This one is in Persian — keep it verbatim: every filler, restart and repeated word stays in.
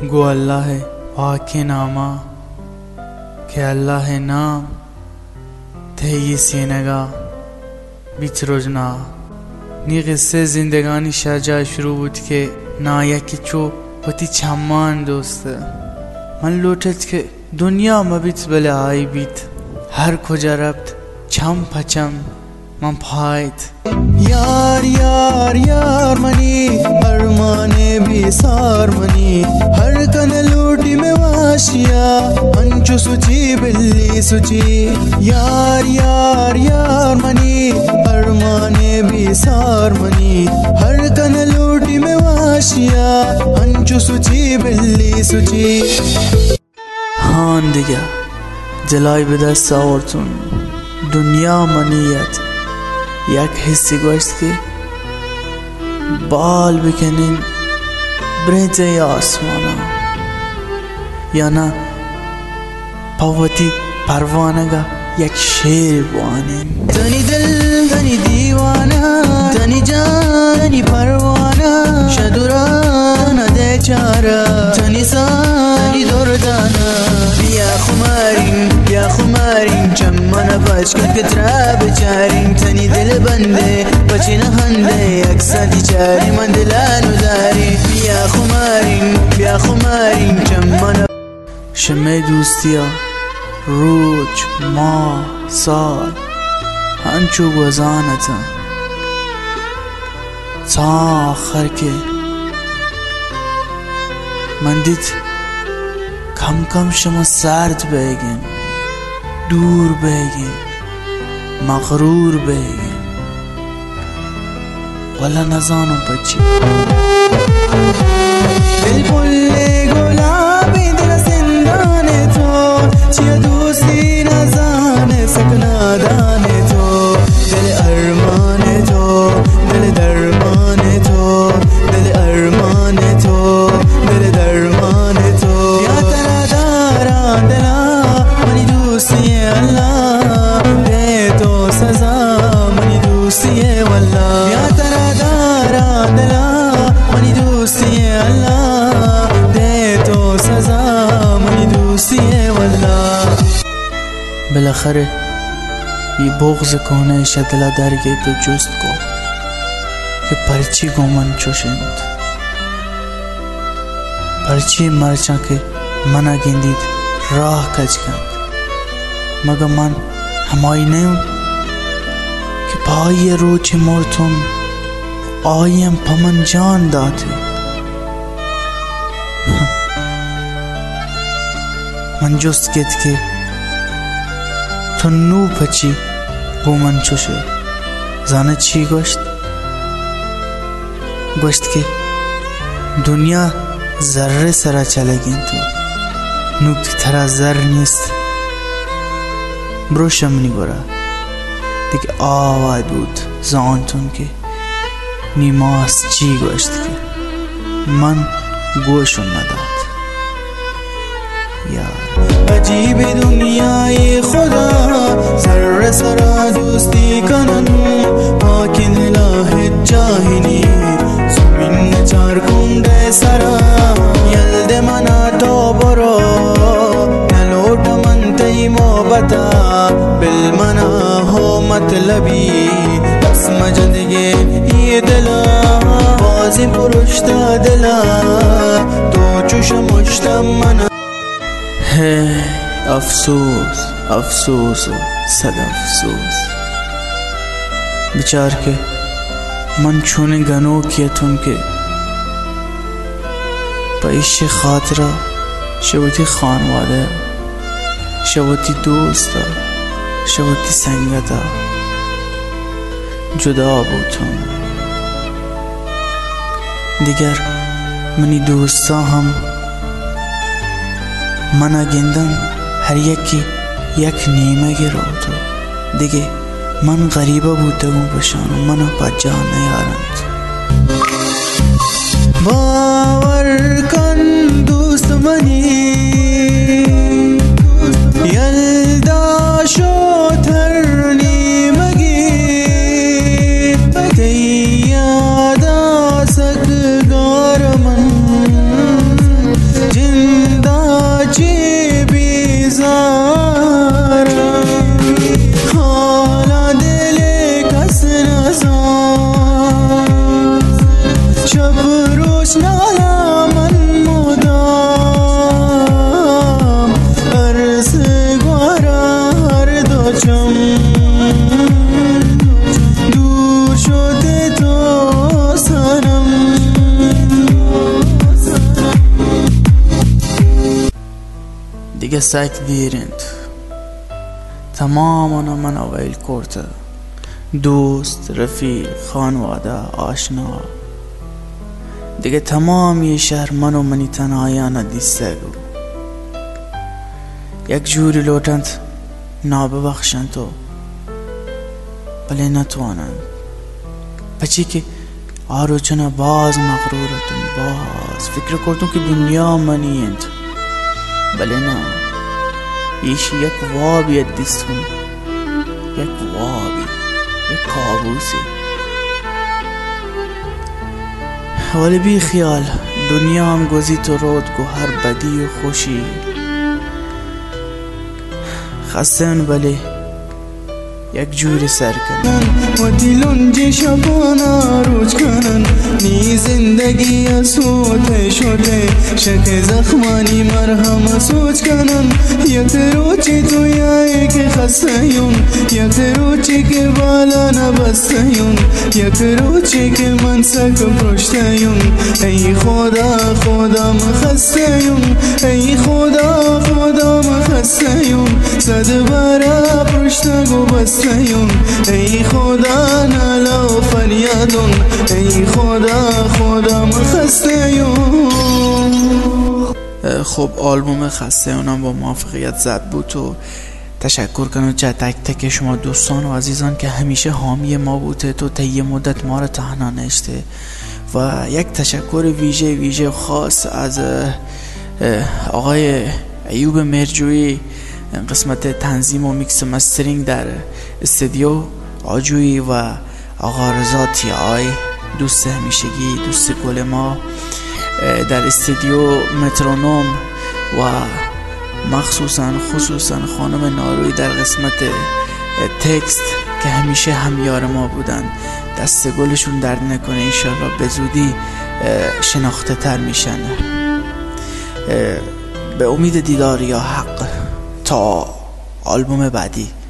गो अल्लाह पाक नामा के अल्लाह नाम थे ये सीनगा बीच रोजना नी किस्से जिंदगानी शारजा शुरू बुत के नाया के चो पति छमान दोस्त मन लोटत के दुनिया मबित बले आई बीत हर खोजा रब्त छम फचम मन फायत यार यार यार मनी अरमाने भी सार मनी हर कन लूटी में वाशिया अंचु सुची बिल्ली सुची यार यार यार मनी अरमाने भी सार मनी हर कन लूटी में वाशिया अंचु सुची बिल्ली सुची हाँ दिया जलाई बिदा सावरतुन दुनिया मनीयत एक हिस्से गोश्त के बाल बिकनिन ब्रेजे आसमाना या ना पवती परवानगा एक शेर बुआनिन धनी दिल धनी दीवाना धनी जान धनी परवाना शदुरा न दे चारा धनी सानी दुर्दाना या खुमारिन या खुमारिन चमन बचकर कितरा बेचारिन धनी दिल बंदे बची न हंदे अक्सर चारी मंदिलानु दारी या खुमारिन या खुमारिन चमन शमे दोस्तिया रोज माह साल हंचो गुजानता साखर के मंदित कम कम शमा सर्द बेगें दूर बेगें मगरूर बेगें वला नजानो बच्ची बिल्कुल गुलाबी दिल सिंदाने तो चिया दूसरी न जाने सकना दाने तो दिल अरमाने तो दिल दरमाने तो दिल अरमाने तो दिल दरमाने तो या तेरा दारा दिला मनी दूसरी अल्लाह दे तो सजा मनी दूसरी वल्ला या तेरा दारा दिला मनी दूसरी अल्लाह दे तो सजा मनी दूसरी वल्ला بالاخره ये بغض کنه شدلا درگه تو جست کو که پرچی گومن چوشند پرچی مرچا که منا گندید راه کج کند مگه من همایی نیم که پای روچ مرتون آیم پمن جان داته من جست گد که تو نو پچی گومن چوشه زانه چی گوشت گوشت که دنیا ذره سره چلگین تو نوک ترا زر نیست بروشم نگورا دیگه آوای بود زانتون که نیماس چی گوشت که من گوشون نداد یار अजीब दुनिया ये खुदा जर्रे सरा दोस्ती कनन आकिन लाहे चाहिनी सुमिन चार कुंडे सरा यल्दे मना तो बरो नलोट मनते मोहब्बता बिल मना हो मतलबी बस मजदगे ये दिला बाजी पुरुष्ता दिला तो चुश मुश्तम मना है अफसोस अफसोस सद अफसोस बिचार के मन छूने गनों किया तुम के पैश खातरा शवती खानवादा शवती दोस्ता शवती संगता जुदा बुतुम दिगर मनी दोस्ता हम मना गिंदन हर यकी यक नीमे गिरो तो दिगे मन गरीबा बूतगू पशानो मना पजा नयारंत बावर कन दोस्त मनी यल्दा शोथर नीमगी तैयादा सक गारमन آشنایم من مدام عرض گوارا هر دو چم دور شده تو سنم دیگه سگ دیرند تماما من اویل کرده دوست، رفیق، خانواده، آشنا دیگه تمامی شهر من و منی تنهایانه دیسته گو یک جوری لوتند ناببخشند تو بله نتوانند بچی که آرو چنه باز مغرورتون باز فکر کردون که دنیا منیند بله نه ایش یک وابی دیستون یک وابی یک کابوسی ولی بی خیال دنیا هم گذی تو رود گو هر بدی و خوشی خستن بله یک جوری سر کنن و دیلون شبانا روز کنن نی زندگی سوته شده شک زخمانی مرهم سوچ کنن یک روچی تو یای که خسته یون یک روچی که بالا نبسته یون یک روچی که من سک پرشته یون ای خدا خدا مخسته یون ای خدا خدا مخسته یون صد برا پرشته گو بسته یون ای خدا نالا و فریادون ای خدا خدا مخسته یون. خب آلبوم خسته اونم با موافقیت ضبط بود و تشکر کنم چه تک تک شما دوستان و عزیزان که همیشه حامی ما بوده تو طی مدت ما رو تنها نشته و یک تشکر ویژه ویژه خاص از آقای ایوب مرجویی قسمت تنظیم و میکس و مسترینگ در استودیو آجویی و آقا رضا تی آی دوست همیشگی دوست گل ما در استودیو مترونوم و مخصوصا خصوصا خانم ناروی در قسمت تکست که همیشه همیار ما بودن دست گلشون درد نکنه انشالله به زودی شناخته تر میشن به امید دیدار یا حق تا آلبوم بعدی.